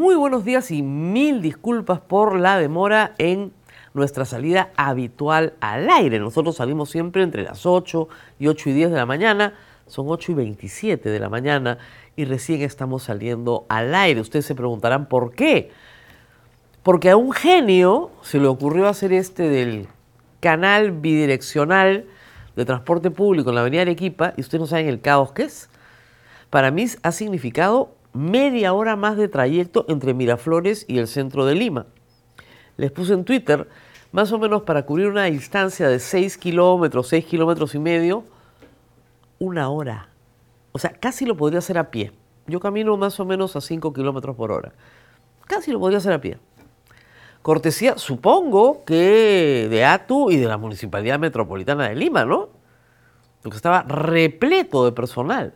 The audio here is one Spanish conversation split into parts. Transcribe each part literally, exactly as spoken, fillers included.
Muy buenos días y mil disculpas por la demora en nuestra salida habitual al aire. Nosotros salimos siempre entre las ocho y ocho y diez de la mañana. Son ocho y veintisiete de la mañana y recién estamos saliendo al aire. Ustedes se preguntarán por qué. Porque a un genio se le ocurrió hacer este del canal bidireccional de transporte público en la avenida Arequipa y ustedes no saben el caos que es. Para mí ha significado media hora más de trayecto entre Miraflores y el centro de Lima. Les puse en Twitter, más o menos para cubrir una distancia de seis kilómetros, seis kilómetros y medio, una hora. O sea, casi lo podría hacer a pie. Yo camino más o menos a cinco kilómetros por hora. Casi lo podría hacer a pie. Cortesía, supongo que de A T U y de la Municipalidad Metropolitana de Lima, ¿no? Porque estaba repleto de personal.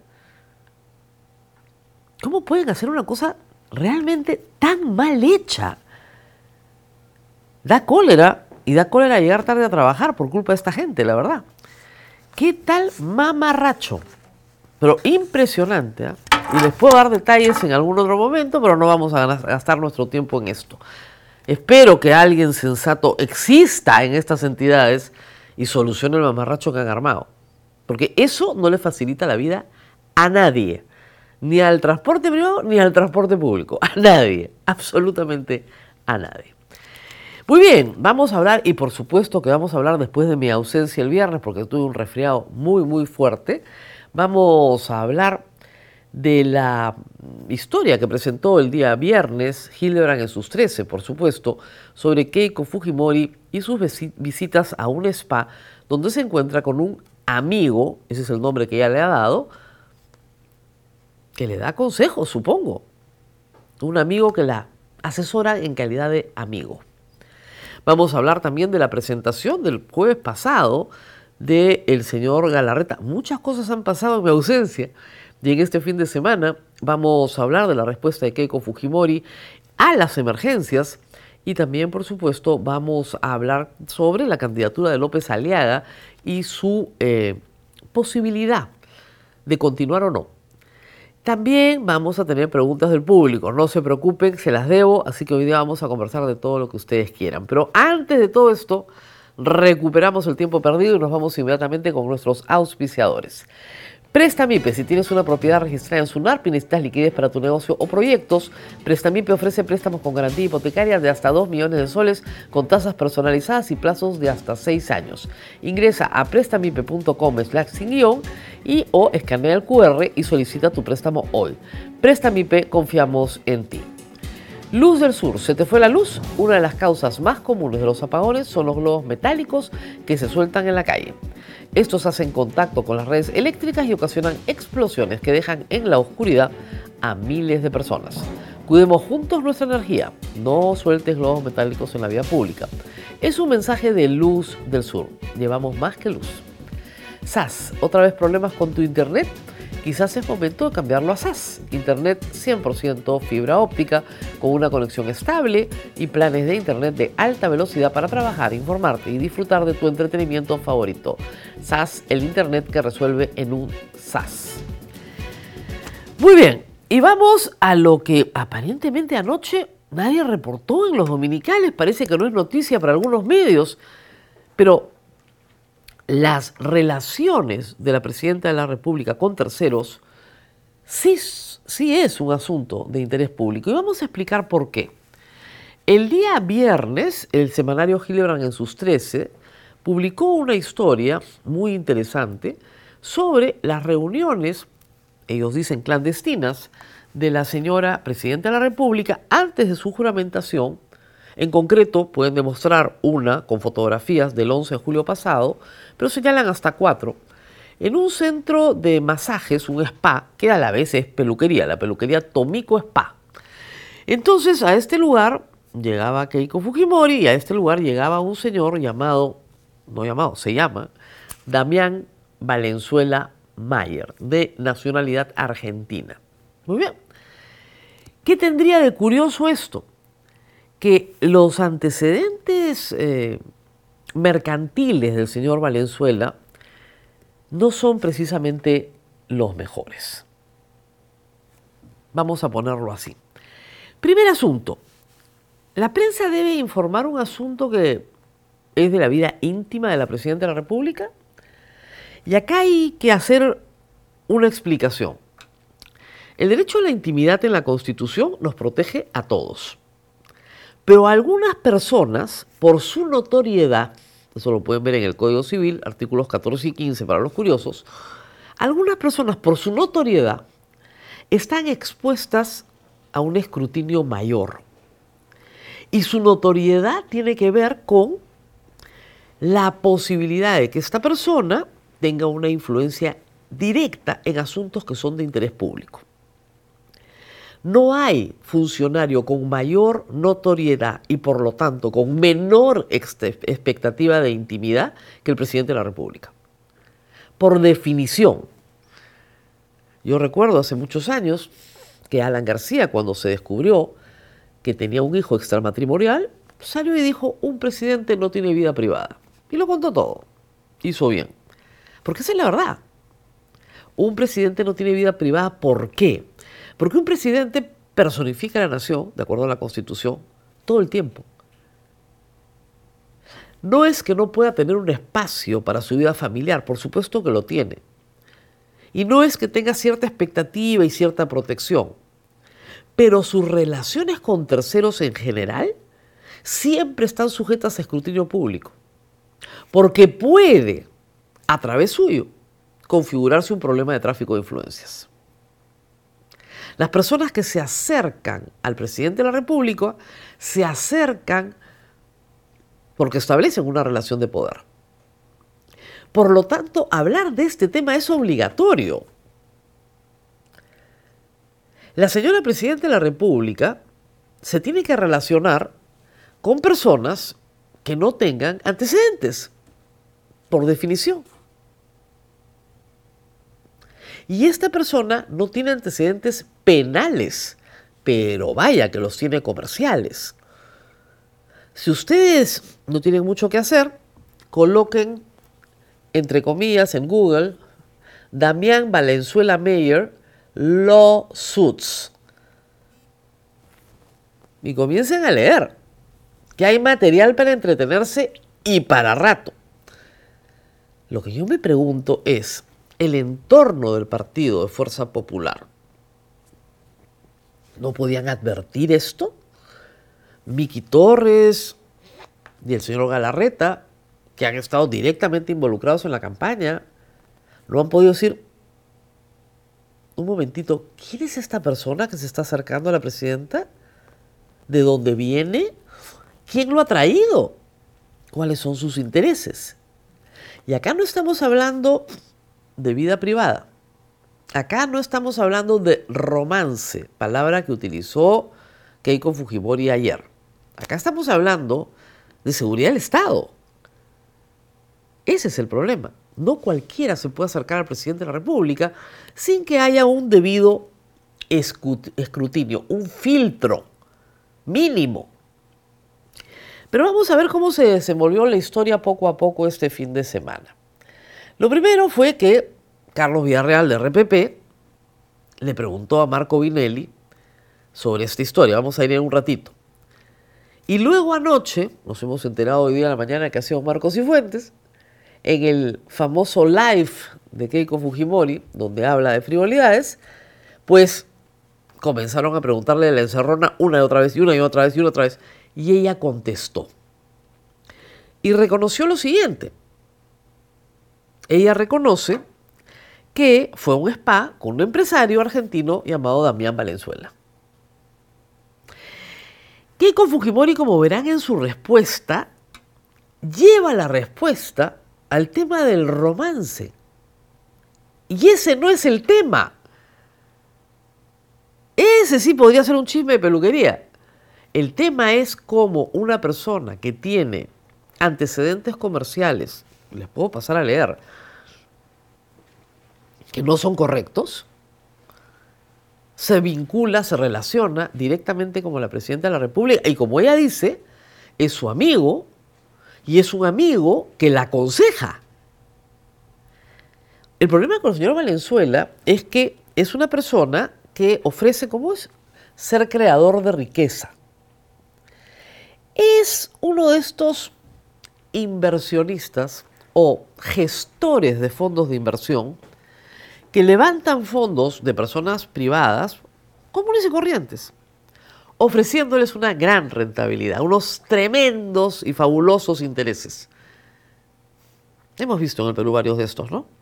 ¿Cómo pueden hacer una cosa realmente tan mal hecha? Da cólera, y da cólera llegar tarde a trabajar por culpa de esta gente, la verdad. ¿Qué tal mamarracho? Pero impresionante, ¿eh? Y les puedo dar detalles en algún otro momento, pero no vamos a gastar nuestro tiempo en esto. Espero que alguien sensato exista en estas entidades y solucione el mamarracho que han armado. Porque eso no le facilita la vida a nadie. Ni al transporte privado, ni al transporte público. A nadie. Absolutamente a nadie. Muy bien, vamos a hablar, y por supuesto que vamos a hablar después de mi ausencia el viernes, porque tuve un resfriado muy, muy fuerte. Vamos a hablar de la historia que presentó el día viernes Hildebrand en sus trece, por supuesto, sobre Keiko Fujimori y sus visitas a un spa donde se encuentra con un amigo, ese es el nombre que ella le ha dado, que le da consejos, supongo. Un amigo que la asesora en calidad de amigo. Vamos a hablar también de la presentación del jueves pasado del señor Galarreta. Muchas cosas han pasado en mi ausencia. Y en este fin de semana vamos a hablar de la respuesta de Keiko Fujimori a las emergencias. Y también, por supuesto, vamos a hablar sobre la candidatura de López Aliaga y su eh, posibilidad de continuar o no. También vamos a tener preguntas del público, no se preocupen, se las debo, así que hoy día vamos a conversar de todo lo que ustedes quieran. Pero antes de todo esto, recuperamos el tiempo perdido y nos vamos inmediatamente con nuestros auspiciadores. Prestamipe, si tienes una propiedad registrada en SUNARP y necesitas liquidez para tu negocio o proyectos, Prestamipe ofrece préstamos con garantía hipotecaria de hasta dos millones de soles con tasas personalizadas y plazos de hasta seis años. Ingresa a prestamipe punto com slash sin guión y o escanea el cu erre y solicita tu préstamo hoy. Prestamipe, confiamos en ti. Luz del Sur, ¿se te fue la luz? Una de las causas más comunes de los apagones son los globos metálicos que se sueltan en la calle. Estos hacen contacto con las redes eléctricas y ocasionan explosiones que dejan en la oscuridad a miles de personas. Cuidemos juntos nuestra energía. No sueltes globos metálicos en la vía pública. Es un mensaje de Luz del Sur. Llevamos más que luz. S A S, ¿otra vez problemas con tu internet? Quizás es momento de cambiarlo a S A S. Internet cien por ciento fibra óptica con una conexión estable y planes de internet de alta velocidad para trabajar, informarte y disfrutar de tu entretenimiento favorito. S A S, el internet que resuelve en un S A S. Muy bien, y vamos a lo que aparentemente anoche nadie reportó en los dominicales. Parece que no es noticia para algunos medios, pero las relaciones de la Presidenta de la República con terceros sí, sí es un asunto de interés público. Y vamos a explicar por qué. El día viernes, el semanario Hildebrand en sus trece publicó una historia muy interesante sobre las reuniones, ellos dicen clandestinas, de la señora Presidenta de la República antes de su juramentación. En concreto, pueden demostrar una con fotografías del once de julio pasado, pero señalan hasta cuatro, en un centro de masajes, un spa, que a la vez es peluquería, la peluquería Tomiko Spa. Entonces, a este lugar llegaba Keiko Fujimori y a este lugar llegaba un señor llamado, no llamado, se llama Damián Valenzuela Mayer, de nacionalidad argentina. Muy bien. ¿Qué tendría de curioso esto? Que los antecedentes eh, mercantiles del señor Valenzuela no son precisamente los mejores. Vamos a ponerlo así. Primer asunto. La prensa debe informar un asunto que es de la vida íntima de la Presidenta de la República. Y acá hay que hacer una explicación. El derecho a la intimidad en la Constitución nos protege a todos. Pero algunas personas, por su notoriedad, eso lo pueden ver en el Código Civil, artículos catorce y quince para los curiosos, algunas personas, por su notoriedad, están expuestas a un escrutinio mayor. Y su notoriedad tiene que ver con la posibilidad de que esta persona tenga una influencia directa en asuntos que son de interés público. No hay funcionario con mayor notoriedad y por lo tanto con menor expectativa de intimidad que el presidente de la República. Por definición. Yo recuerdo hace muchos años que Alan García, cuando se descubrió que tenía un hijo extramatrimonial, salió y dijo: un presidente no tiene vida privada. Y lo contó todo. Hizo bien. Porque esa es la verdad. Un presidente no tiene vida privada, ¿por qué? Porque un presidente personifica a la nación, de acuerdo a la Constitución, todo el tiempo. No es que no pueda tener un espacio para su vida familiar, por supuesto que lo tiene. Y no es que tenga cierta expectativa y cierta protección. Pero sus relaciones con terceros en general siempre están sujetas a escrutinio público. Porque puede, a través suyo, configurarse un problema de tráfico de influencias. Las personas que se acercan al presidente de la República se acercan porque establecen una relación de poder. Por lo tanto, hablar de este tema es obligatorio. La señora Presidenta de la República se tiene que relacionar con personas que no tengan antecedentes, por definición. Y esta persona no tiene antecedentes penales, pero vaya que los tiene comerciales. Si ustedes no tienen mucho que hacer, coloquen, entre comillas, en Google, Damián Valenzuela Meyer lawsuits. Y comiencen a leer, que hay material para entretenerse y para rato. Lo que yo me pregunto es, el entorno del partido de Fuerza Popular, ¿no podían advertir esto? Miki Torres y el señor Galarreta, que han estado directamente involucrados en la campaña, no han podido decir: un momentito, ¿quién es esta persona que se está acercando a la presidenta? ¿De dónde viene? ¿Quién lo ha traído? ¿Cuáles son sus intereses? Y acá no estamos hablando de vida privada. Acá no estamos hablando de romance, palabra que utilizó Keiko Fujimori ayer. Acá estamos hablando de seguridad del Estado. Ese es el problema. No cualquiera se puede acercar al presidente de la República sin que haya un debido escrutinio, un filtro mínimo. Pero vamos a ver cómo se desenvolvió la historia poco a poco este fin de semana. Lo primero fue que Carlos Villarreal de R P P le preguntó a Marco Vinelli sobre esta historia. Vamos a ir en un ratito. Y luego anoche, nos hemos enterado hoy día a la mañana que ha sido Marcos Cifuentes, en el famoso live de Keiko Fujimori, donde habla de frivolidades, pues comenzaron a preguntarle de la encerrona una y otra vez, y una y otra vez, y una y otra vez. Y ella contestó. Y reconoció lo siguiente. Ella reconoce que fue un spa con un empresario argentino llamado Damián Valenzuela. Keiko Fujimori, como verán en su respuesta, lleva la respuesta al tema del romance. Y ese no es el tema. Ese sí podría ser un chisme de peluquería. El tema es cómo una persona que tiene antecedentes comerciales, les puedo pasar a leer, que no son correctos, se vincula, se relaciona directamente con la Presidenta de la República y, como ella dice, es su amigo y es un amigo que la aconseja. El problema con el señor Valenzuela es que es una persona que ofrece, ¿cómo es? ser creador de riqueza. Es uno de estos inversionistas o gestores de fondos de inversión que levantan fondos de personas privadas comunes y corrientes, ofreciéndoles una gran rentabilidad, unos tremendos y fabulosos intereses. Hemos visto en el Perú varios de estos, ¿no?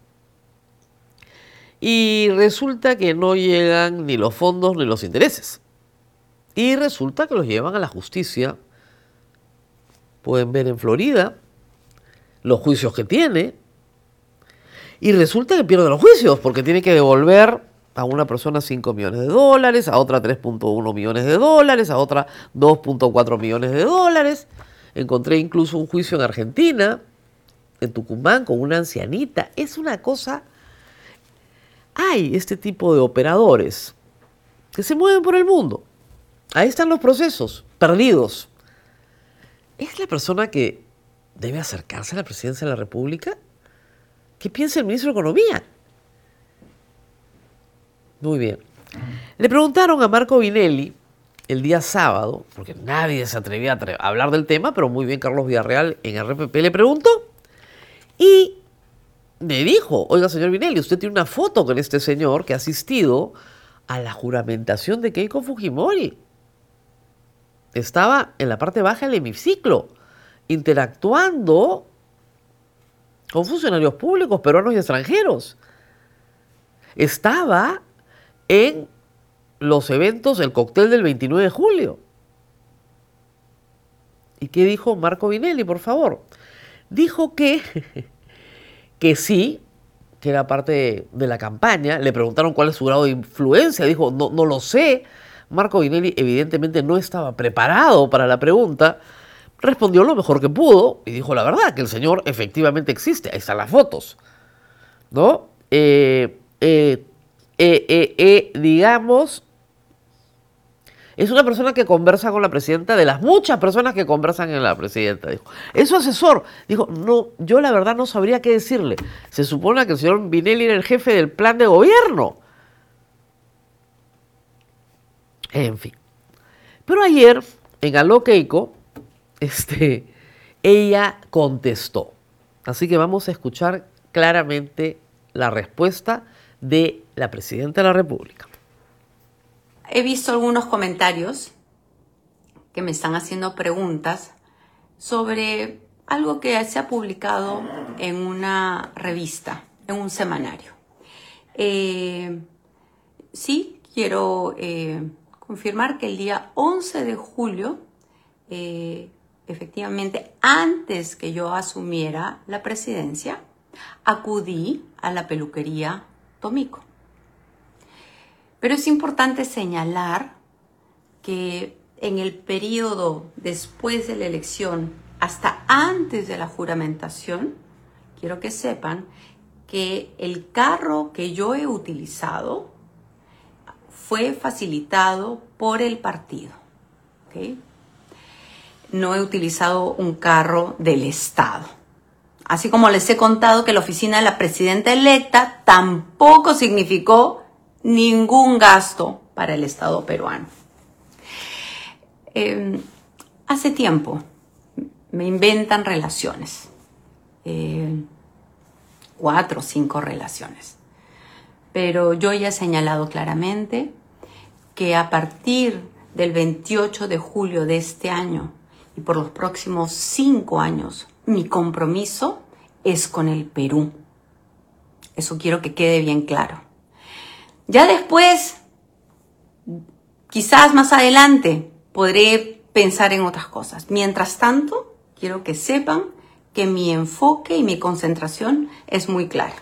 Y resulta que no llegan ni los fondos ni los intereses. Y resulta que los llevan a la justicia. Pueden ver en Florida los juicios que tiene. Y resulta que pierde los juicios porque tiene que devolver a una persona cinco millones de dólares, a otra tres punto uno millones de dólares, a otra dos punto cuatro millones de dólares. Encontré incluso un juicio en Argentina, en Tucumán, con una ancianita. Es una cosa... Hay este tipo de operadores que se mueven por el mundo. Ahí están los procesos, perdidos. ¿Es la persona que debe acercarse a la presidencia de la República? ¿Qué piensa el ministro de Economía? Muy bien. Le preguntaron a Marco Vinelli el día sábado, porque nadie se atrevía a, atre- a hablar del tema, pero muy bien Carlos Villarreal en R P P le preguntó y le dijo, oiga señor Vinelli, usted tiene una foto con este señor que ha asistido a la juramentación de Keiko Fujimori. Estaba en la parte baja del hemiciclo, interactuando con funcionarios públicos peruanos y extranjeros. Estaba en los eventos, el cóctel del veintinueve de julio. ¿Y qué dijo Marco Vinelli, por favor? Dijo que, que sí, que era parte de, de la campaña. Le preguntaron cuál es su grado de influencia. Dijo, no, no lo sé. Marco Vinelli evidentemente no estaba preparado para la pregunta. Respondió lo mejor que pudo y dijo la verdad, que el señor efectivamente existe. Ahí están las fotos, ¿no? Eh, eh, eh, eh, eh, digamos, es una persona que conversa con la presidenta, de las muchas personas que conversan con la presidenta. Dijo. Es su asesor. Dijo, no, yo la verdad no sabría qué decirle. Se supone que el señor Vinelli era el jefe del plan de gobierno. En fin. Pero ayer, en Aló Keiko, este, ella contestó. Así que vamos a escuchar claramente la respuesta de la presidenta de la República. He visto algunos comentarios que me están haciendo preguntas sobre algo que se ha publicado en una revista, en un semanario. Eh, sí, quiero eh, confirmar que el día once de julio, eh, efectivamente, antes que yo asumiera la presidencia, acudí a la peluquería Tomiko. Pero es importante señalar que en el periodo después de la elección, hasta antes de la juramentación, quiero que sepan que el carro que yo he utilizado fue facilitado por el partido. ¿Okay? No he utilizado un carro del Estado. Así como les he contado que la oficina de la presidenta electa tampoco significó ningún gasto para el Estado peruano. Eh, hace tiempo me inventan relaciones, eh, cuatro o cinco relaciones, pero yo ya he señalado claramente que a partir del veintiocho de julio de este año y por los próximos cinco años, mi compromiso es con el Perú. Eso quiero que quede bien claro. Ya después, quizás más adelante, podré pensar en otras cosas. Mientras tanto, quiero que sepan que mi enfoque y mi concentración es muy clara.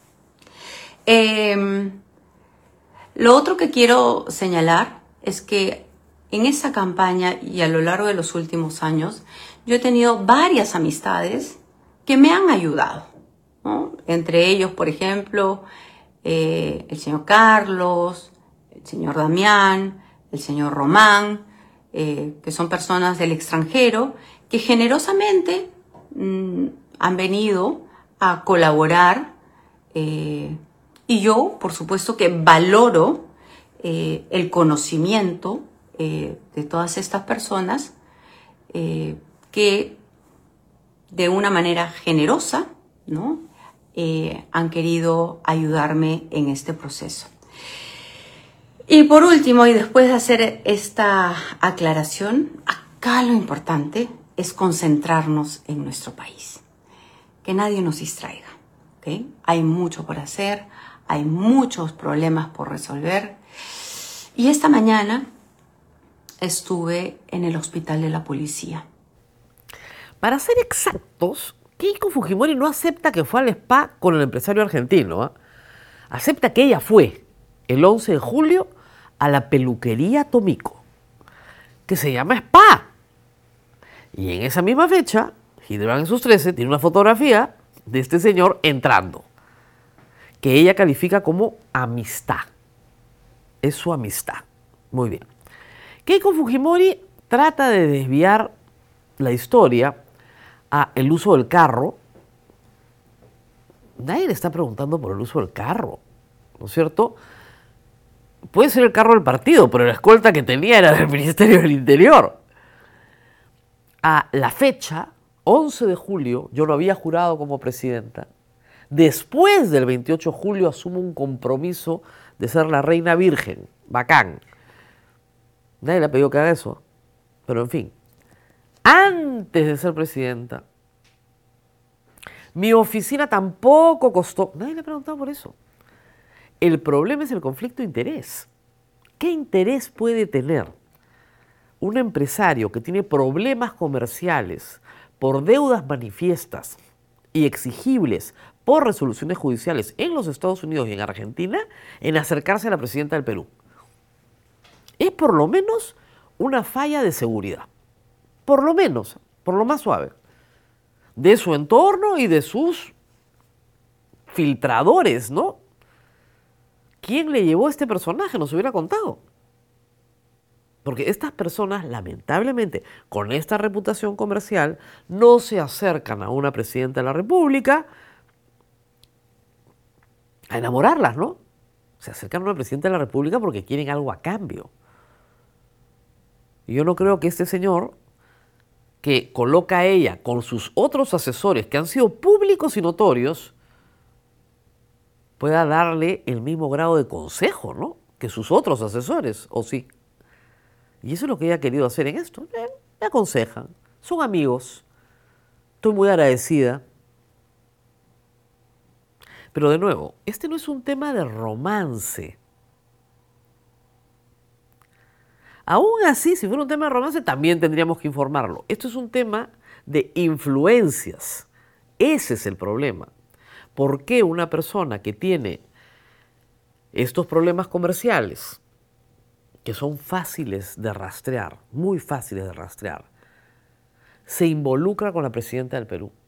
Eh, lo otro que quiero señalar es que en esa campaña y a lo largo de los últimos años, yo he tenido varias amistades que me han ayudado, ¿no? Entre ellos, por ejemplo, Eh, el señor Carlos, el señor Damián, el señor Román, eh, que son personas del extranjero que generosamente mmm, han venido a colaborar eh, y yo, por supuesto, que valoro eh, el conocimiento eh, de todas estas personas eh, que de una manera generosa, ¿no? eh, han querido ayudarme en este proceso. Y por último, y después de hacer esta aclaración, acá lo importante es concentrarnos en nuestro país. Que nadie nos distraiga, ¿ok? Hay mucho por hacer, hay muchos problemas por resolver. Y esta mañana estuve en el hospital de la policía. Para ser exactos, Keiko Fujimori no acepta que fue al spa con el empresario argentino, ¿eh? Acepta que ella fue el once de julio a la peluquería Tomiko, que se llama Spa. Y en esa misma fecha, Hildebrand en sus trece tiene una fotografía de este señor entrando, que ella califica como amistad. Es su amistad. Muy bien. Keiko Fujimori trata de desviar la historia a el uso del carro. Nadie le está preguntando por el uso del carro, ¿no es cierto? Puede ser el carro del partido, pero la escolta que tenía era del Ministerio del Interior. A la fecha, once de julio, yo lo había jurado como presidenta. Después del veintiocho de julio asumo un compromiso de ser la reina virgen. Bacán. Nadie le ha pedido que haga eso. Pero en fin, antes de ser presidenta, mi oficina tampoco costó. Nadie le ha preguntado por eso. El problema es el conflicto de interés. ¿Qué interés puede tener un empresario que tiene problemas comerciales por deudas manifiestas y exigibles por resoluciones judiciales en los Estados Unidos y en Argentina en acercarse a la presidenta del Perú? Es por lo menos una falla de seguridad. Por lo menos, por lo más suave, de su entorno y de sus filtradores, ¿no? ¿Quién le llevó a este personaje? Nos hubiera contado. Porque estas personas, lamentablemente, con esta reputación comercial, no se acercan a una presidenta de la República a enamorarlas, ¿no? Se acercan a una presidenta de la República porque quieren algo a cambio. Y yo no creo que este señor, que coloca a ella con sus otros asesores que han sido públicos y notorios, pueda darle el mismo grado de consejo, ¿no?, que sus otros asesores, ¿o sí? Y eso es lo que ella ha querido hacer en esto. Eh, me aconsejan, son amigos, estoy muy agradecida. Pero de nuevo, este no es un tema de romance. Aún así, si fuera un tema de romance, también tendríamos que informarlo. Esto es un tema de influencias. Ese es el problema. ¿Por qué una persona que tiene estos problemas comerciales, que son fáciles de rastrear, muy fáciles de rastrear, se involucra con la presidenta del Perú?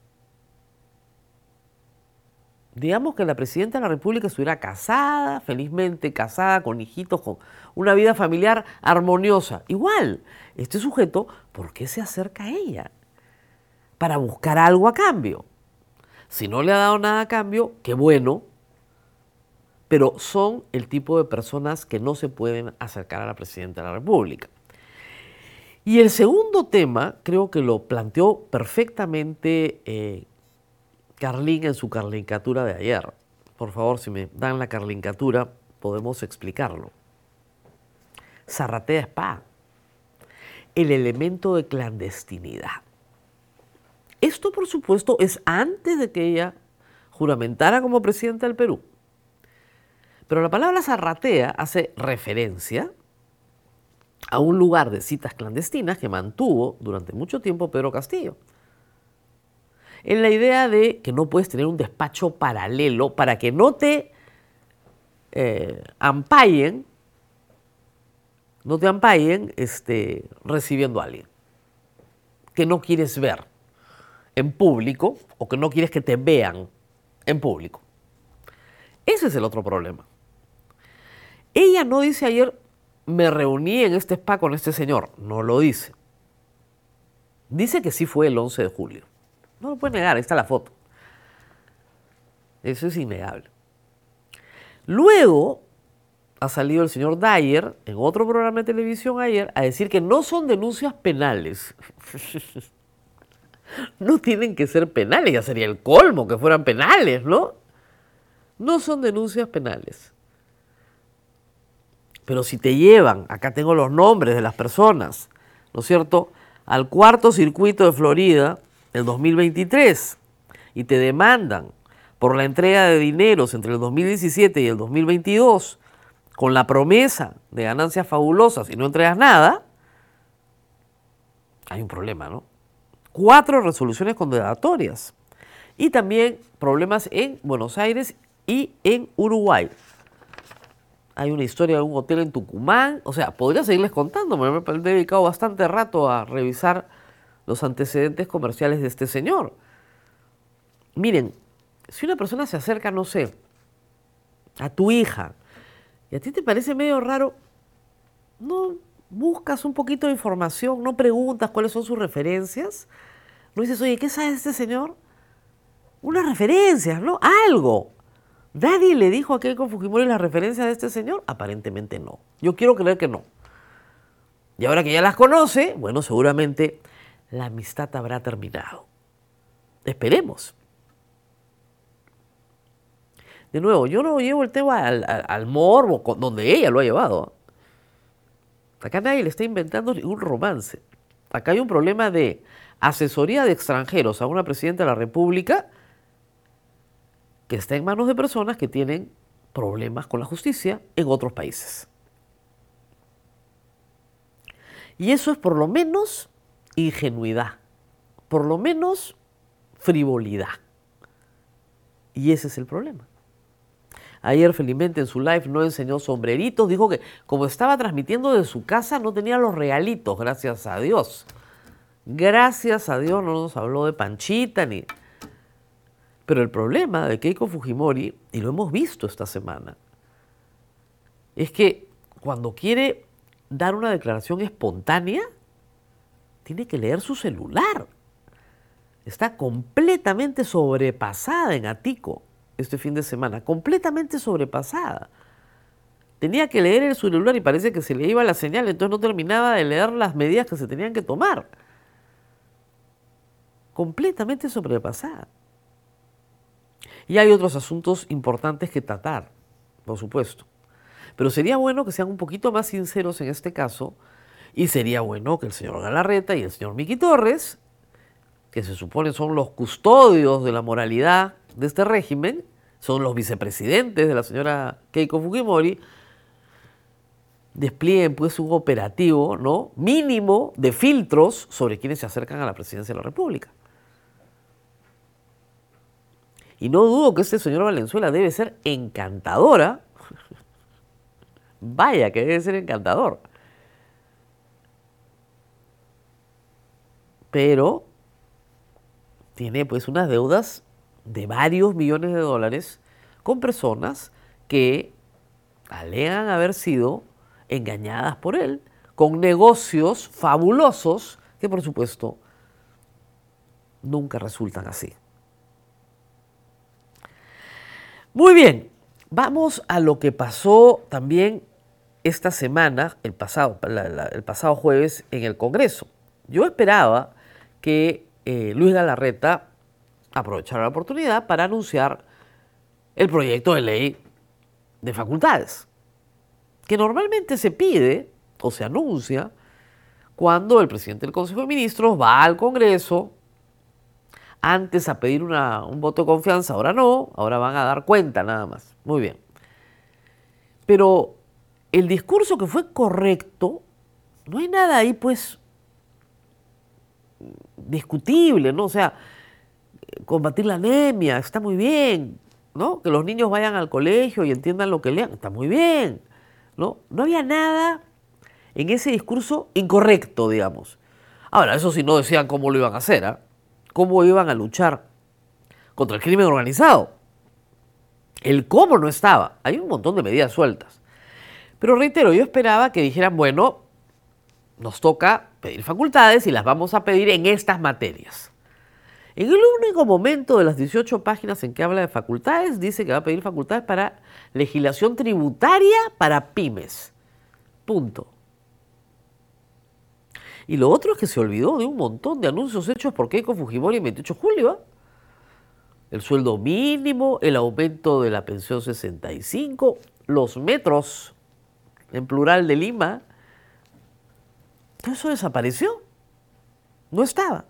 Digamos que la presidenta de la República estuviera casada, felizmente casada, con hijitos, con una vida familiar armoniosa. Igual, este sujeto, ¿por qué se acerca a ella? Para buscar algo a cambio. Si no le ha dado nada a cambio, qué bueno, pero son el tipo de personas que no se pueden acercar a la presidenta de la República. Y el segundo tema, creo que lo planteó perfectamente eh, Carlín en su carlincatura de ayer. Por favor, si me dan la carlincatura, podemos explicarlo. Zarratea Spa, el elemento de clandestinidad. Esto, por supuesto, es antes de que ella juramentara como presidenta del Perú. Pero la palabra zarratea hace referencia a un lugar de citas clandestinas que mantuvo durante mucho tiempo Pedro Castillo. En la idea de que no puedes tener un despacho paralelo para que no te eh, ampallen, no te ampallen este, recibiendo a alguien que no quieres ver en público o que no quieres que te vean en público. Ese es el otro problema. Ella no dice ayer, me reuní en este spa con este señor. No lo dice. Dice que sí fue el once de julio. No lo puede negar, ahí está la foto. Eso es innegable. Luego, ha salido el señor Dyer en otro programa de televisión ayer a decir que no son denuncias penales. No tienen que ser penales, ya sería el colmo que fueran penales, ¿no? No son denuncias penales. Pero si te llevan, acá tengo los nombres de las personas, ¿no es cierto?, al cuarto circuito de Florida del dos mil veintitrés y te demandan por la entrega de dineros entre el dos mil diecisiete y el dos mil veintidós con la promesa de ganancias fabulosas y no entregas nada, hay un problema, ¿no? Cuatro resoluciones condenatorias y también problemas en Buenos Aires y en Uruguay. Hay una historia de un hotel en Tucumán. O sea, podría seguirles contando. Me he dedicado bastante rato a revisar los antecedentes comerciales de este señor. Miren, si una persona se acerca, no sé, a tu hija, y a ti te parece medio raro, no buscas un poquito de información, no preguntas cuáles son sus referencias, no dices, oye, ¿qué sabe este señor? Unas referencias, ¿no? Algo. ¿Nadie le dijo a Keiko Fujimori las referencias de este señor? Aparentemente no. Yo quiero creer que no. Y ahora que ya las conoce, bueno, seguramente la amistad habrá terminado. Esperemos. De nuevo, yo no llevo el tema al, al, al morbo, donde ella lo ha llevado. Acá nadie le está inventando ningún romance. Acá hay un problema de asesoría de extranjeros a una presidenta de la República que está en manos de personas que tienen problemas con la justicia en otros países. Y eso es por lo menos ingenuidad, por lo menos frivolidad. Y ese es el problema. Ayer felizmente en su live no enseñó sombreritos, dijo que como estaba transmitiendo de su casa no tenía los regalitos, gracias a Dios. Gracias a Dios no nos habló de Panchita ni... Pero el problema de Keiko Fujimori, y lo hemos visto esta semana, es que cuando quiere dar una declaración espontánea, tiene que leer su celular. Está completamente sobrepasada en Atico este fin de semana, completamente sobrepasada. Tenía que leer el celular y parece que se le iba la señal, entonces no terminaba de leer las medidas que se tenían que tomar. Completamente sobrepasada. Y hay otros asuntos importantes que tratar, por supuesto. Pero sería bueno que sean un poquito más sinceros en este caso, y sería bueno que el señor Galarreta y el señor Miki Torres, que se supone son los custodios de la moralidad de este régimen, son los vicepresidentes de la señora Keiko Fujimori, desplieguen pues un operativo, ¿no?, mínimo de filtros sobre quienes se acercan a la presidencia de la República. Y no dudo que este señor Valenzuela debe ser encantadora. Vaya que debe ser encantador. Pero tiene pues unas deudas de varios millones de dólares con personas que alegan haber sido engañadas por él con negocios fabulosos que por supuesto nunca resultan así. Muy bien, vamos a lo que pasó también esta semana, el pasado, la, la, el pasado jueves en el Congreso. Yo esperaba que eh, Luis Galarreta aprovechara la oportunidad para anunciar el proyecto de ley de facultades, que normalmente se pide o se anuncia cuando el presidente del Consejo de Ministros va al Congreso, antes a pedir una, un voto de confianza, ahora no, ahora van a dar cuenta nada más. Muy bien. Pero el discurso que fue correcto, no hay nada ahí pues discutible, ¿no? O sea, combatir la anemia, está muy bien, ¿no? Que los niños vayan al colegio y entiendan lo que lean, está muy bien, ¿no? No había nada en ese discurso incorrecto, digamos. Ahora, eso sí no decían cómo lo iban a hacer, ¿ah? ¿eh? Cómo iban a luchar contra el crimen organizado. El cómo no estaba. Hay un montón de medidas sueltas. Pero reitero, yo esperaba que dijeran, bueno, nos toca pedir facultades y las vamos a pedir en estas materias. En el único momento de las dieciocho páginas en que habla de facultades, dice que va a pedir facultades para legislación tributaria para pymes. Punto. Y lo otro es que se olvidó de un montón de anuncios hechos por Keiko Fujimori el veintiocho de julio. ¿eh? El sueldo mínimo, el aumento de la pensión sesenta y cinco, los metros, en plural, de Lima. Todo eso desapareció. No estaba.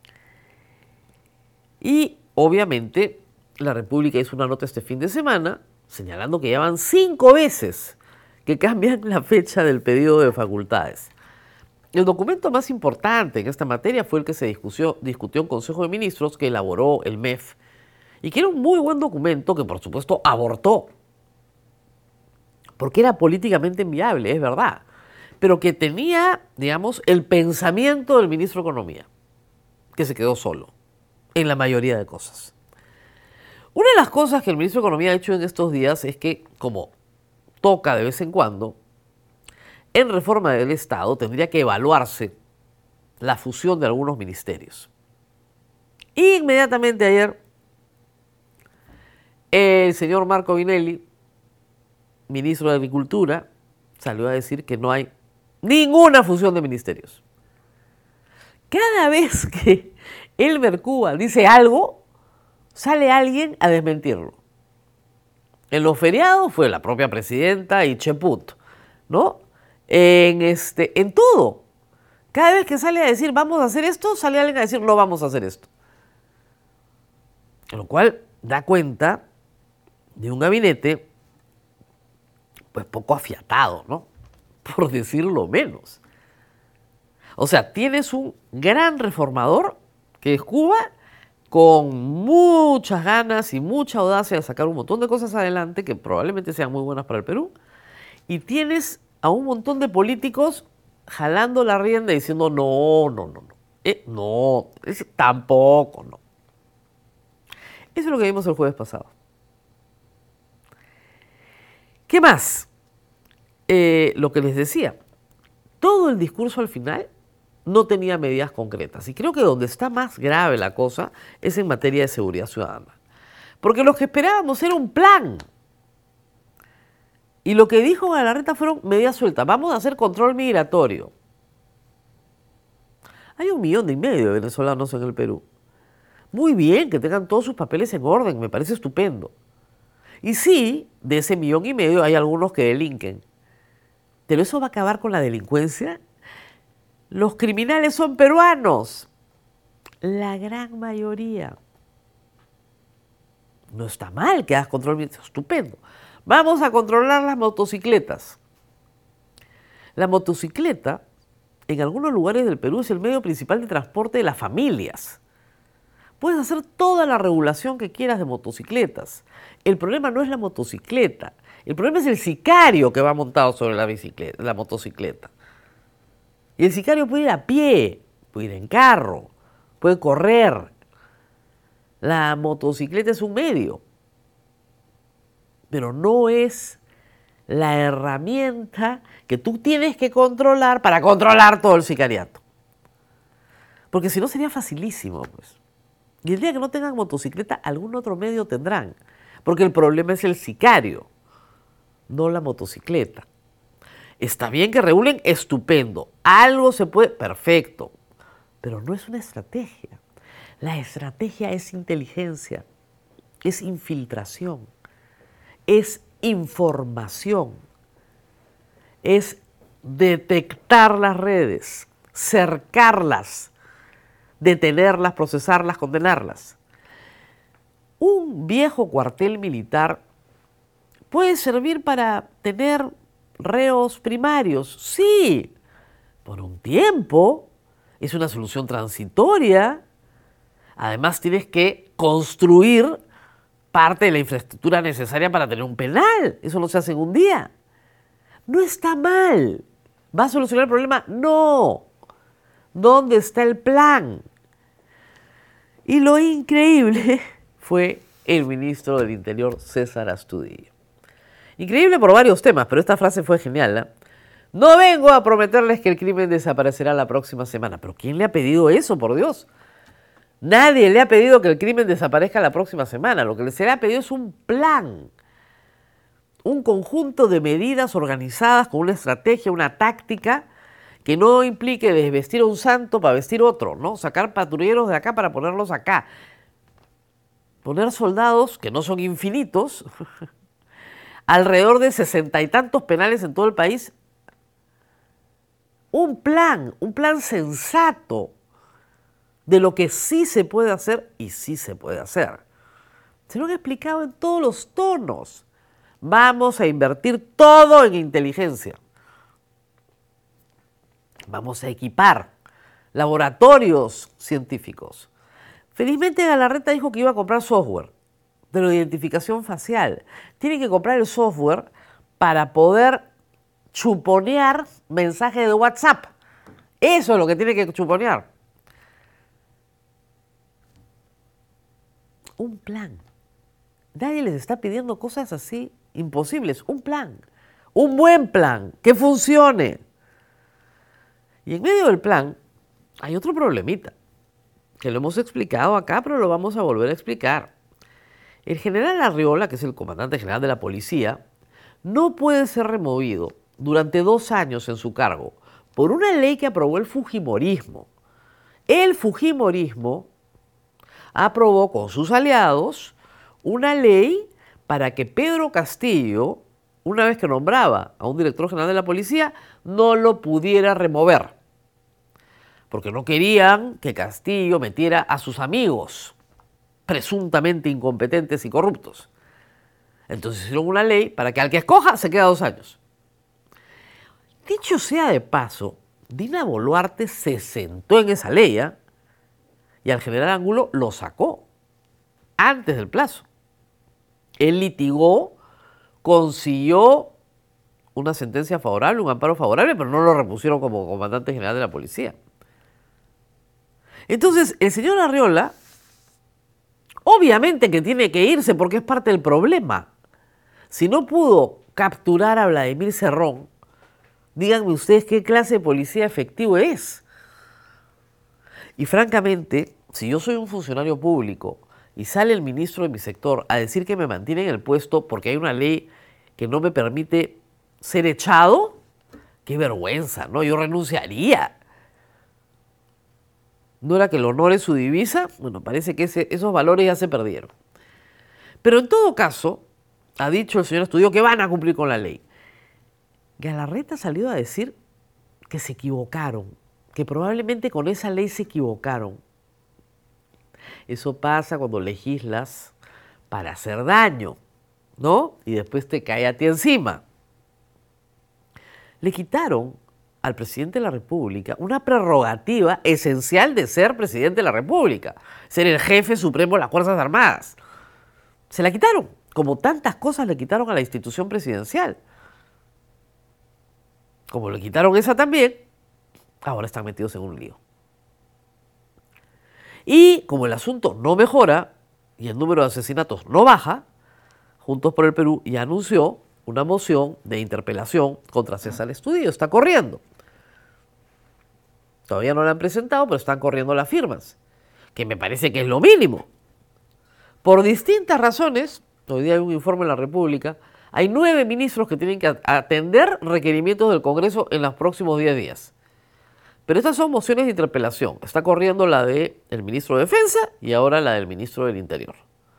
Y obviamente la República hizo una nota este fin de semana señalando que ya van cinco veces que cambian la fecha del pedido de facultades. El documento más importante en esta materia fue el que se discutió, discutió en Consejo de Ministros que elaboró el M E F y que era un muy buen documento que por supuesto abortó porque era políticamente inviable, es verdad, pero que tenía, digamos, el pensamiento del ministro de Economía, que se quedó solo en la mayoría de cosas. Una de las cosas que el ministro de Economía ha hecho en estos días es que, como toca de vez en cuando, en reforma del Estado tendría que evaluarse la fusión de algunos ministerios. Inmediatamente ayer, el señor Marco Vinelli, ministro de Agricultura, salió a decir que no hay ninguna fusión de ministerios. Cada vez que Elmer Cuba dice algo, sale alguien a desmentirlo. En los feriados fue la propia presidenta y Cheput, ¿no? En, este, en todo. Cada vez que sale a decir vamos a hacer esto, sale alguien a decir no vamos a hacer esto. Lo cual da cuenta de un gabinete pues poco afiatado, ¿no? Por decirlo menos. O sea, tienes un gran reformador que es Cuba, con muchas ganas y mucha audacia de sacar un montón de cosas adelante que probablemente sean muy buenas para el Perú, y tienes a un montón de políticos jalando la rienda y diciendo no, no, no, no, eh, no, es, tampoco, no. Eso es lo que vimos el jueves pasado. ¿Qué más? Eh, lo que les decía, todo el discurso al final no tenía medidas concretas. Y creo que donde está más grave la cosa es en materia de seguridad ciudadana. Porque lo que esperábamos era un plan. Y lo que dijo Galarreta fueron medidas sueltas. Vamos a hacer control migratorio. Hay un millón y medio de venezolanos en el Perú. Muy bien que tengan todos sus papeles en orden, me parece estupendo. Y sí, de ese millón y medio hay algunos que delinquen. ¿Pero eso va a acabar con la delincuencia? Los criminales son peruanos. La gran mayoría. No está mal que hagas control, estupendo. Vamos a controlar las motocicletas. La motocicleta, en algunos lugares del Perú, es el medio principal de transporte de las familias. Puedes hacer toda la regulación que quieras de motocicletas. El problema no es la motocicleta. El problema es el sicario que va montado sobre la bicicleta, la motocicleta. Y el sicario puede ir a pie, puede ir en carro, puede correr. La motocicleta es un medio, pero no es la herramienta que tú tienes que controlar para controlar todo el sicariato. Porque si no sería facilísimo, pues. Y el día que no tengan motocicleta, algún otro medio tendrán. Porque el problema es el sicario, no la motocicleta. Está bien que regulen, estupendo. Algo se puede, perfecto. Pero no es una estrategia. La estrategia es inteligencia, es infiltración, es información, es detectar las redes, cercarlas, detenerlas, procesarlas, condenarlas. Un viejo cuartel militar puede servir para tener reos primarios, sí, por un tiempo, es una solución transitoria. Además tienes que construir parte de la infraestructura necesaria para tener un penal, eso no se hace en un día. No está mal. ¿Va a solucionar el problema? No. ¿Dónde está el plan? Y lo increíble fue el ministro del Interior, César Astudillo. Increíble por varios temas, pero esta frase fue genial, ¿eh? No vengo a prometerles que el crimen desaparecerá la próxima semana. ¿Pero quién le ha pedido eso, por Dios? Nadie le ha pedido que el crimen desaparezca la próxima semana. Lo que se le ha pedido es un plan. Un conjunto de medidas organizadas con una estrategia, una táctica que no implique desvestir a un santo para vestir otro, ¿no? Sacar patrulleros de acá para ponerlos acá. Poner soldados, que no son infinitos, alrededor de sesenta y tantos penales en todo el país. Un plan, un plan sensato de lo que sí se puede hacer y sí se puede hacer. Se lo han explicado en todos los tonos. Vamos a invertir todo en inteligencia. Vamos a equipar laboratorios científicos. Felizmente Galarreta dijo que iba a comprar software de la identificación facial. Tiene que comprar el software para poder chuponear mensajes de WhatsApp. Eso es lo que tiene que chuponear. Un plan. Nadie les está pidiendo cosas así imposibles. Un plan. Un buen plan que funcione. Y en medio del plan hay otro problemita, que lo hemos explicado acá, pero lo vamos a volver a explicar. El general Arriola, que es el comandante general de la policía, no puede ser removido durante dos años en su cargo por una ley que aprobó el fujimorismo. El fujimorismo aprobó con sus aliados una ley para que Pedro Castillo, una vez que nombraba a un director general de la policía, no lo pudiera remover. Porque no querían que Castillo metiera a sus amigos, presuntamente incompetentes y corruptos. Entonces hicieron una ley para que al que escoja se queda dos años. Dicho sea de paso, Dina Boluarte se sentó en esa ley, ¿eh? Y al general Angulo lo sacó antes del plazo. Él litigó, consiguió una sentencia favorable, un amparo favorable, pero no lo repusieron como comandante general de la policía. Entonces, el señor Arriola, obviamente que tiene que irse porque es parte del problema. Si no pudo capturar a Vladimir Cerrón, díganme ustedes qué clase de policía efectivo es. Y francamente, si yo soy un funcionario público y sale el ministro de mi sector a decir que me mantiene en el puesto porque hay una ley que no me permite ser echado, qué vergüenza, ¿no? Yo renunciaría. ¿No era que el honor es su divisa? Bueno, parece que ese, esos valores ya se perdieron. Pero en todo caso, ha dicho el señor Estudillo que van a cumplir con la ley. Galarreta salió a decir que se equivocaron, que probablemente con esa ley se equivocaron. Eso pasa cuando legislas para hacer daño, ¿no? Y después te cae a ti encima. Le quitaron al presidente de la República una prerrogativa esencial de ser presidente de la República, ser el jefe supremo de las Fuerzas Armadas. Se la quitaron, como tantas cosas le quitaron a la institución presidencial. Como le quitaron esa también, ahora están metidos en un lío. Y como el asunto no mejora y el número de asesinatos no baja, Juntos por el Perú ya anunció una moción de interpelación contra César Estudillo. Está corriendo. Todavía no la han presentado, pero están corriendo las firmas, que me parece que es lo mínimo. Por distintas razones, hoy día hay un informe en la República, hay nueve ministros que tienen que atender requerimientos del Congreso en los próximos diez días. Pero estas son mociones de interpelación. Está corriendo la del ministro de Defensa y ahora la del ministro del Interior.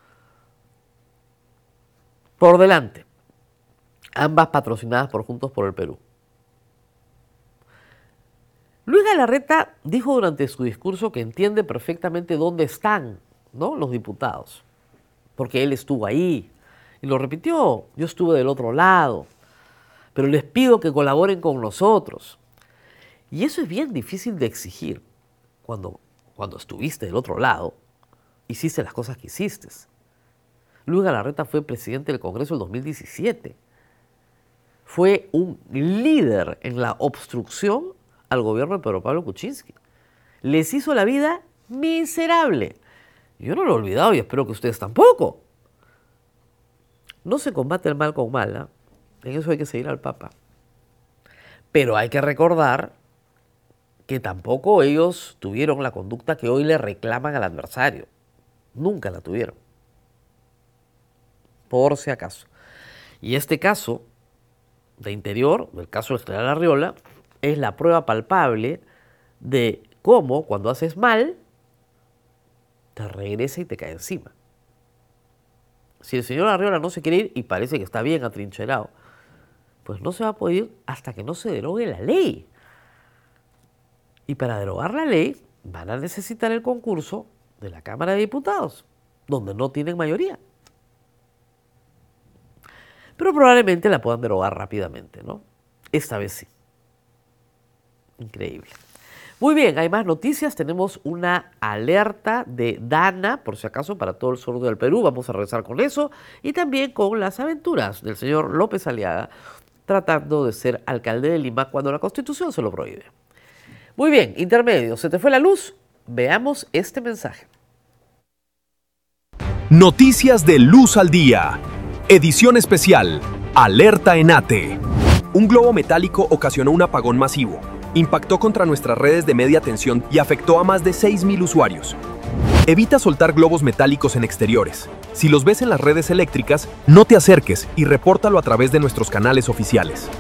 Por delante, ambas patrocinadas por Juntos por el Perú. Luis Galarreta dijo durante su discurso que entiende perfectamente dónde están, ¿no?, los diputados, porque él estuvo ahí y lo repitió. Yo estuve del otro lado, pero les pido que colaboren con nosotros. Y eso es bien difícil de exigir cuando, cuando estuviste del otro lado, hiciste las cosas que hiciste. Luis Galarreta fue presidente del Congreso en dos mil diecisiete. Fue un líder en la obstrucción al gobierno de Pedro Pablo Kuczynski. Les hizo la vida miserable. Yo no lo he olvidado y espero que ustedes tampoco. No se combate el mal con mal, ¿eh? En eso hay que seguir al Papa. Pero hay que recordar que tampoco ellos tuvieron la conducta que hoy le reclaman al adversario. Nunca la tuvieron. Por si acaso. Y este caso de Interior, el caso del general Arriola, es la prueba palpable de cómo cuando haces mal, te regresa y te cae encima. Si el señor Arriola no se quiere ir y parece que está bien atrincherado, pues no se va a poder ir hasta que no se derogue la ley. Y para derogar la ley van a necesitar el concurso de la Cámara de Diputados, donde no tienen mayoría. Pero probablemente la puedan derogar rápidamente, ¿no? Esta vez sí. Increíble. Muy bien, hay más noticias. Tenemos una alerta de Dana, por si acaso, para todo el sur del Perú. Vamos a regresar con eso. Y también con las aventuras del señor López Aliaga, tratando de ser alcalde de Lima cuando la Constitución se lo prohíbe. Muy bien, intermedio. ¿Se te fue la luz? Veamos este mensaje. Noticias de Luz al Día. Edición especial. Alerta ENATE. Un globo metálico ocasionó un apagón masivo. Impactó contra nuestras redes de media tensión y afectó a más de seis mil usuarios. Evita soltar globos metálicos en exteriores. Si los ves en las redes eléctricas, no te acerques y repórtalo a través de nuestros canales oficiales.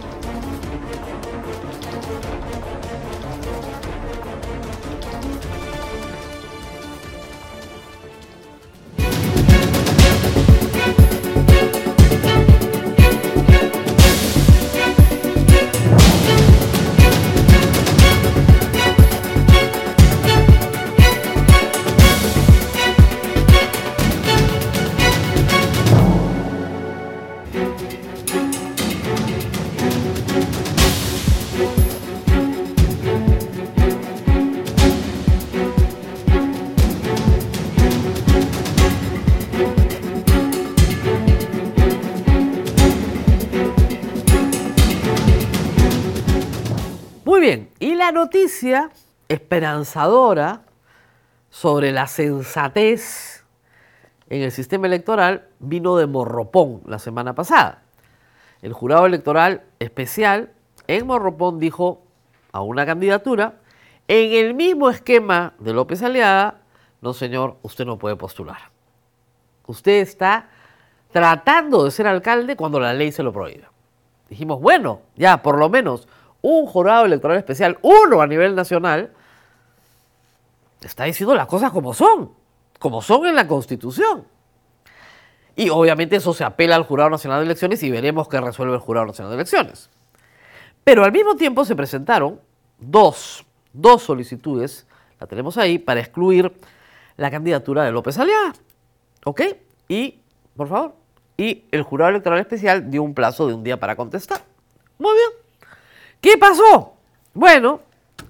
Muy bien, y la noticia esperanzadora sobre la sensatez en el sistema electoral vino de Morropón la semana pasada. El jurado electoral especial en Morropón dijo a una candidatura, en el mismo esquema de López Aliaga, no señor, usted no puede postular. Usted está tratando de ser alcalde cuando la ley se lo prohíbe. Dijimos, bueno, ya por lo menos un jurado electoral especial, uno a nivel nacional, está diciendo las cosas como son, como son en la Constitución. Y obviamente eso se apela al Jurado Nacional de Elecciones y veremos qué resuelve el Jurado Nacional de Elecciones. Pero al mismo tiempo se presentaron dos, dos solicitudes, la tenemos ahí, para excluir la candidatura de López Aliaga. ¿Ok? Y, por favor, y el Jurado Electoral Especial dio un plazo de un día para contestar. Muy bien. ¿Qué pasó? Bueno,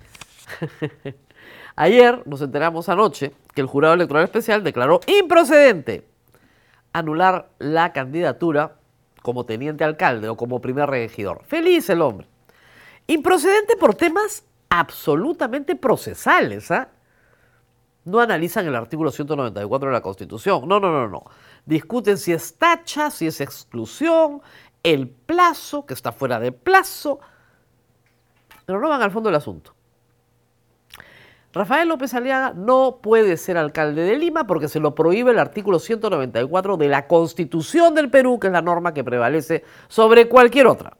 ayer nos enteramos anoche que el Jurado Electoral Especial declaró improcedente anular la candidatura como teniente alcalde o como primer regidor. Feliz el hombre. Improcedente por temas absolutamente procesales, ¿ah? ¿eh? No analizan el artículo ciento noventa y cuatro de la Constitución. No, no, no, no. Discuten si es tacha, si es exclusión, el plazo, que está fuera de plazo. Pero no van al fondo del asunto. Rafael López Aliaga no puede ser alcalde de Lima porque se lo prohíbe el artículo ciento noventa y cuatro de la Constitución del Perú, que es la norma que prevalece sobre cualquier otra.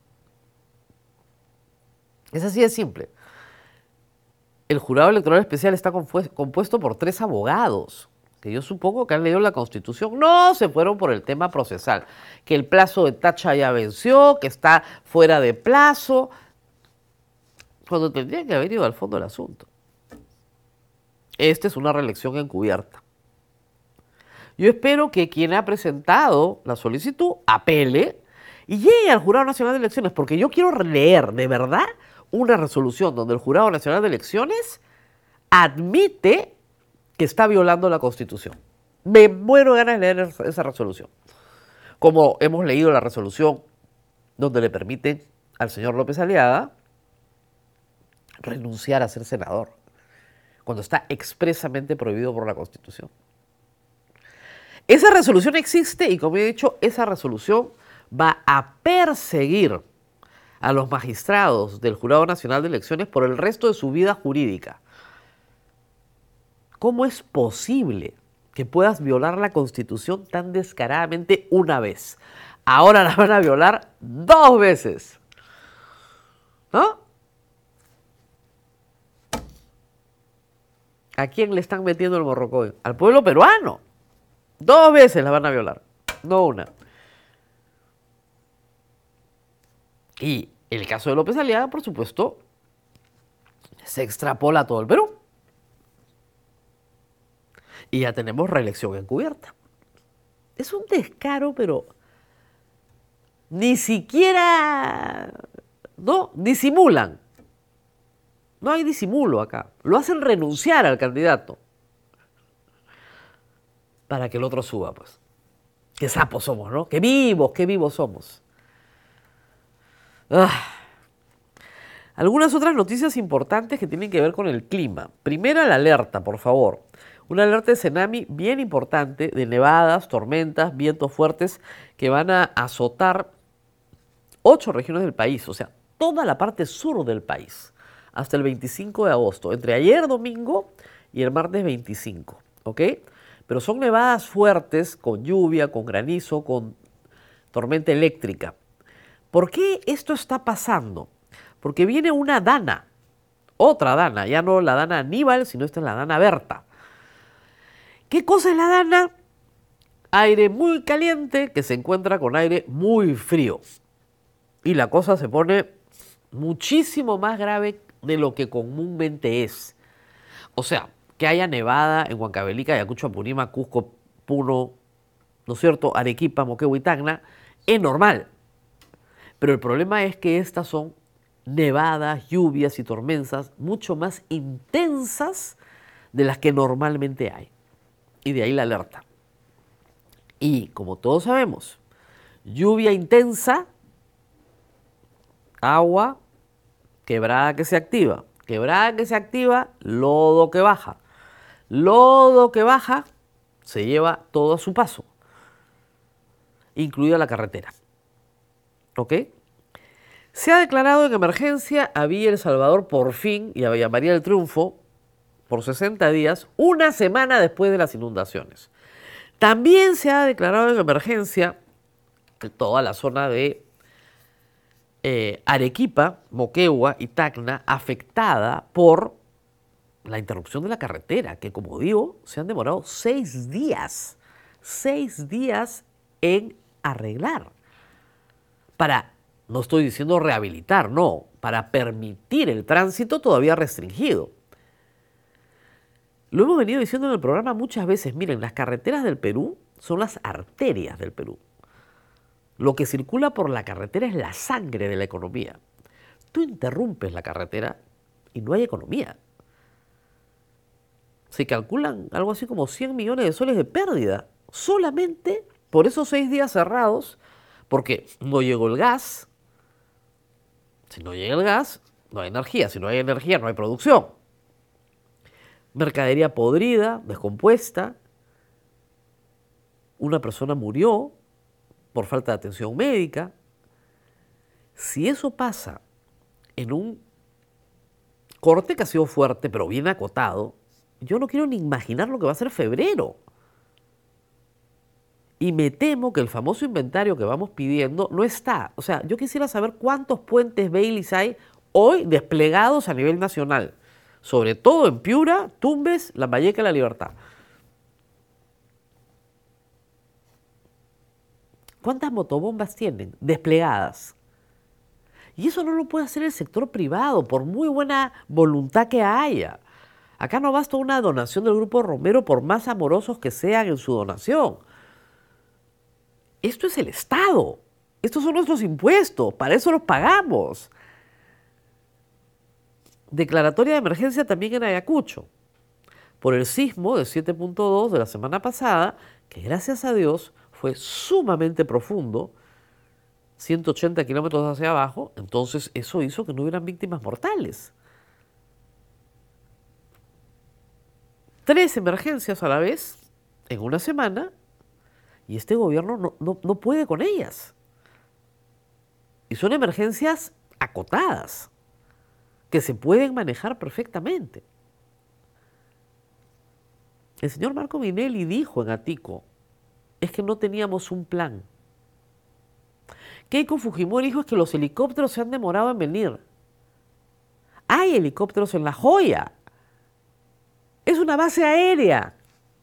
Es así de simple. El Jurado Electoral Especial está compuesto por tres abogados, que yo supongo que han leído la Constitución. No se fueron por el tema procesal, que el plazo de tacha ya venció, que está fuera de plazo, cuando tendrían que haber ido al fondo del asunto. Esta es una reelección encubierta. Yo espero que quien ha presentado la solicitud apele y llegue al Jurado Nacional de Elecciones, porque yo quiero leer de verdad una resolución donde el Jurado Nacional de Elecciones admite que está violando la Constitución. Me muero de ganas de leer esa resolución. Como hemos leído la resolución donde le permiten al señor López Aliaga renunciar a ser senador, cuando está expresamente prohibido por la Constitución. Esa resolución existe y, como he dicho, esa resolución va a perseguir a los magistrados del Jurado Nacional de Elecciones por el resto de su vida jurídica. ¿Cómo es posible que puedas violar la Constitución tan descaradamente una vez? Ahora la van a violar dos veces. ¿No? ¿A quién le están metiendo el morrocoy? Al pueblo peruano. Dos veces la van a violar, no una. Y el caso de López Aliaga, por supuesto, se extrapola a todo el Perú. Y ya tenemos reelección encubierta. Es un descaro, pero ni siquiera, no, disimulan. No hay disimulo acá. Lo hacen renunciar al candidato para que el otro suba, pues. Qué sapos somos, ¿no? Qué vivos, qué vivos somos. Ah. Algunas otras noticias importantes que tienen que ver con el clima. Primera, la alerta, por favor. Una alerta de tsunami bien importante, de nevadas, tormentas, vientos fuertes que van a azotar ocho regiones del país, o sea, toda la parte sur del país, hasta el veinticinco de agosto, entre ayer domingo y el martes veinticinco, ¿ok? Pero son nevadas fuertes, con lluvia, con granizo, con tormenta eléctrica. ¿Por qué esto está pasando? Porque viene una dana, otra dana, ya no la dana Aníbal, sino esta es la dana Berta. ¿Qué cosa es la dana? Aire muy caliente que se encuentra con aire muy frío. Y la cosa se pone muchísimo más grave de lo que comúnmente es. O sea, que haya nevada en Huancavelica, Ayacucho, Apurímac, Cusco, Puno, ¿no es cierto?, Arequipa, Moquegua y Tacna, es normal. Pero el problema es que estas son nevadas, lluvias y tormentas mucho más intensas de las que normalmente hay. Y de ahí la alerta. Y como todos sabemos, lluvia intensa, agua, quebrada que se activa. Quebrada que se activa, lodo que baja. Lodo que baja, se lleva todo a su paso, incluida la carretera. ¿Ok? Se ha declarado en emergencia a Villa El Salvador por fin y a Villa María del Triunfo por sesenta días, una semana después de las inundaciones. También se ha declarado en emergencia toda la zona de eh, Arequipa, Moquegua y Tacna, afectada por la interrupción de la carretera, que como digo, se han demorado seis días, seis días en arreglar. Para, no estoy diciendo rehabilitar, no, para permitir el tránsito todavía restringido. Lo hemos venido diciendo en el programa muchas veces, miren, las carreteras del Perú son las arterias del Perú. Lo que circula por la carretera es la sangre de la economía. Tú interrumpes la carretera y no hay economía. Se calculan algo así como cien millones de soles de pérdida, solamente por esos seis días cerrados, porque no llegó el gas. Si no llega el gas, no hay energía. Si no hay energía, no hay producción. Mercadería podrida, descompuesta. Una persona murió por falta de atención médica. Si eso pasa en un corte que ha sido fuerte, pero bien acotado, yo no quiero ni imaginar lo que va a ser febrero. Y me temo que el famoso inventario que vamos pidiendo no está. O sea, yo quisiera saber cuántos puentes Baileys hay hoy desplegados a nivel nacional. Sobre todo en Piura, Tumbes, Lambayeque y La Libertad. ¿Cuántas motobombas tienen desplegadas? Y eso no lo puede hacer el sector privado, por muy buena voluntad que haya. Acá no basta una donación del Grupo Romero, por más amorosos que sean en su donación. Esto es el Estado. Estos son nuestros impuestos. Para eso los pagamos. Declaratoria de emergencia también en Ayacucho, por el sismo de siete punto dos de la semana pasada, que gracias a Dios fue sumamente profundo, ciento ochenta kilómetros hacia abajo, entonces eso hizo que no hubieran víctimas mortales. Tres emergencias a la vez, en una semana, y este gobierno no, no, no puede con ellas. Y son emergencias acotadas, que se pueden manejar perfectamente. El señor Marco Minelli dijo en Atico, es que no teníamos un plan. Keiko Fujimori dijo es que los helicópteros se han demorado en venir. Hay helicópteros en La Joya. Es una base aérea.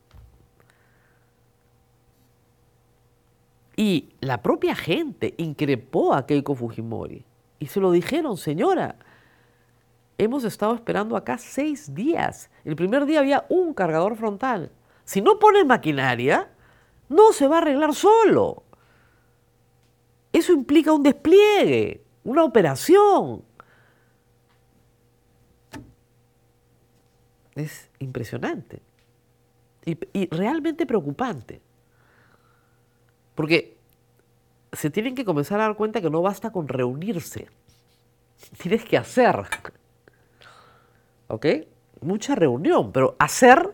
Y la propia gente increpó a Keiko Fujimori. Y se lo dijeron, señora, hemos estado esperando acá seis días. El primer día había un cargador frontal. Si no ponen maquinaria, no se va a arreglar solo. Eso implica un despliegue, una operación. Es impresionante y, y realmente preocupante. Porque se tienen que comenzar a dar cuenta que no basta con reunirse. Tienes que hacer. ¿Ok? Mucha reunión, pero hacer,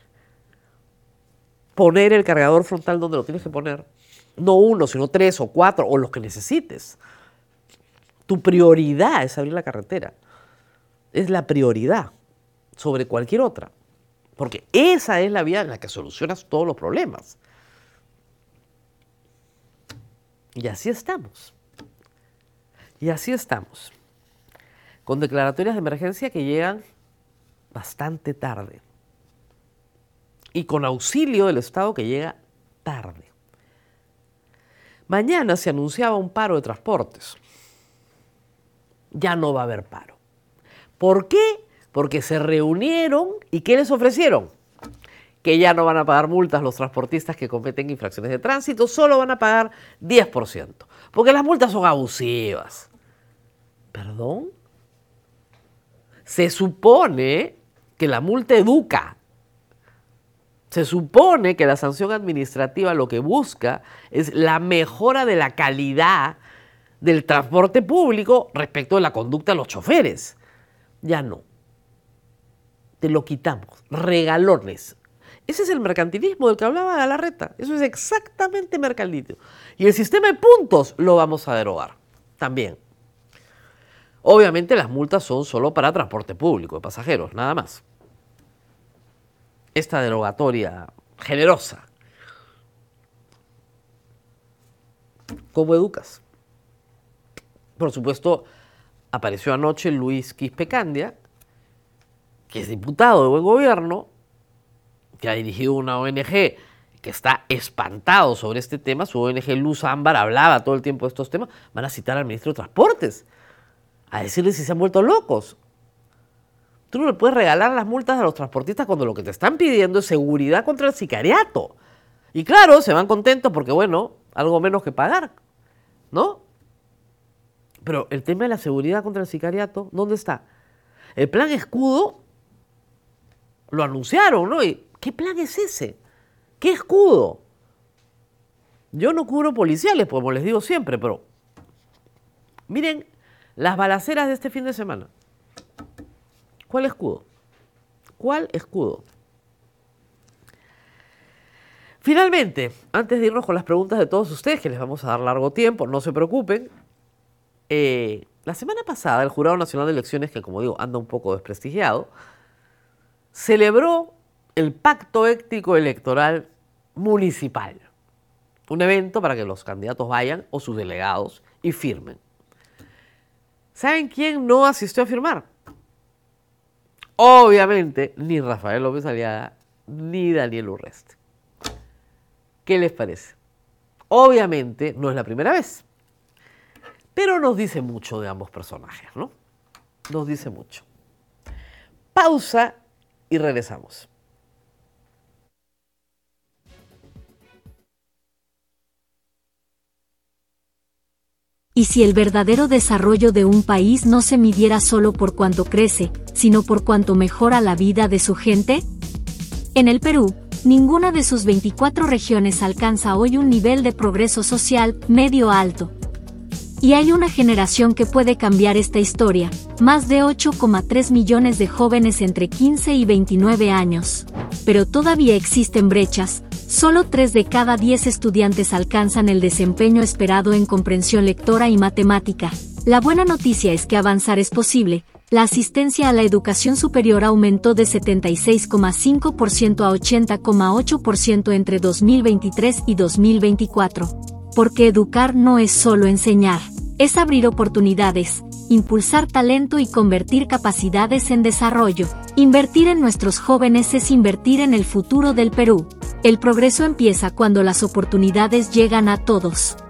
poner el cargador frontal donde lo tienes que poner. No uno, sino tres o cuatro, o los que necesites. Tu prioridad es abrir la carretera. Es la prioridad sobre cualquier otra. Porque esa es la vía en la que solucionas todos los problemas. Y así estamos. Y así estamos. Con declaratorias de emergencia que llegan bastante tarde. Y con auxilio del Estado que llega tarde. Mañana se anunciaba un paro de transportes. Ya no va a haber paro. ¿Por qué? Porque se reunieron y ¿qué les ofrecieron? Que ya no van a pagar multas los transportistas que cometen infracciones de tránsito, solo van a pagar diez por ciento. Porque las multas son abusivas. ¿Perdón? Se supone que la multa educa. Se supone que la sanción administrativa lo que busca es la mejora de la calidad del transporte público respecto de la conducta de los choferes. Ya no. Te lo quitamos. Regalones. Ese es el mercantilismo del que hablaba Galarreta. Eso es exactamente mercantilismo. Y el sistema de puntos lo vamos a derogar también. Obviamente las multas son solo para transporte público de pasajeros, nada más. Esta derogatoria generosa. ¿Cómo educas? Por supuesto, apareció anoche Luis Quispe-Candia, que es diputado de Buen Gobierno, que ha dirigido una O N G que está espantado sobre este tema. Su O N G Luz Ámbar hablaba todo el tiempo de estos temas. Van a citar al ministro de Transportes a decirle si se han vuelto locos. Tú no le puedes regalar las multas a los transportistas cuando lo que te están pidiendo es seguridad contra el sicariato. Y claro, se van contentos porque, bueno, algo menos que pagar, ¿no? Pero el tema de la seguridad contra el sicariato, ¿dónde está? El plan escudo lo anunciaron, ¿no? ¿Y qué plan es ese? ¿Qué escudo? Yo no cubro policiales, como les digo siempre, pero miren las balaceras de este fin de semana. ¿Cuál escudo? ¿Cuál escudo? Finalmente, antes de irnos con las preguntas de todos ustedes, que les vamos a dar largo tiempo, no se preocupen, eh, la semana pasada el Jurado Nacional de Elecciones, que como digo anda un poco desprestigiado, celebró el Pacto Ético Electoral Municipal, un evento para que los candidatos vayan o sus delegados y firmen. ¿Saben quién no asistió a firmar? Obviamente, ni Rafael López Aliaga, ni Daniel Urresti. ¿Qué les parece? Obviamente, no es la primera vez. Pero nos dice mucho de ambos personajes, ¿no? Nos dice mucho. Pausa y regresamos. ¿Y si el verdadero desarrollo de un país no se midiera solo por cuánto crece, sino por cuánto mejora la vida de su gente? En el Perú, ninguna de sus veinticuatro regiones alcanza hoy un nivel de progreso social medio alto. Y hay una generación que puede cambiar esta historia, más de ocho coma tres millones de jóvenes entre quince y veintinueve años. Pero todavía existen brechas. Solo tres de cada diez estudiantes alcanzan el desempeño esperado en comprensión lectora y matemática, La buena noticia es que avanzar es posible. La asistencia a la educación superior aumentó de setenta y seis coma cinco por ciento a ochenta coma ocho por ciento entre dos mil veintitrés y dos mil veinticuatro. Porque educar no es solo enseñar, es abrir oportunidades, impulsar talento y convertir capacidades en desarrollo. Invertir en nuestros jóvenes es invertir en el futuro del Perú. El progreso empieza cuando las oportunidades llegan a todos.